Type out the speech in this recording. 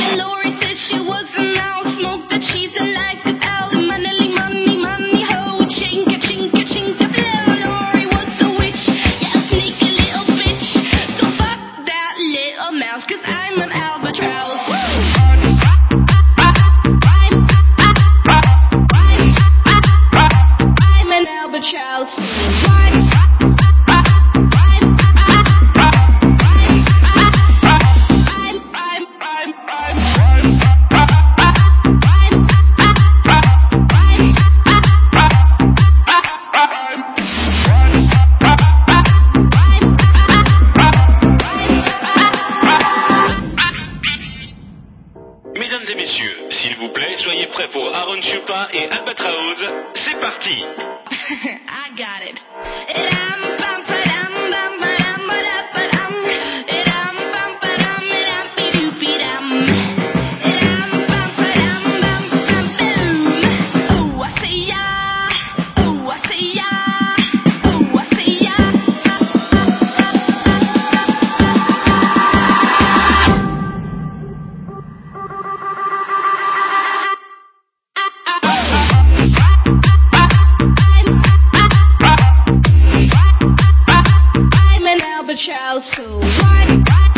Lori said she was a mouse, smoked the cheese and liked it out. Money, money, money, ho, chinka, chinka, chinka, blow. Lori was a witch, yeah, a sneaky little bitch. So fuck that little mouse, 'cause I'm an albatross. I'm an albatross. Mesdames et messieurs, s'il vous plaît, soyez prêts pour Aaron Chupa et Albatraoz. C'est parti. I got it. I'm an albatross, so why?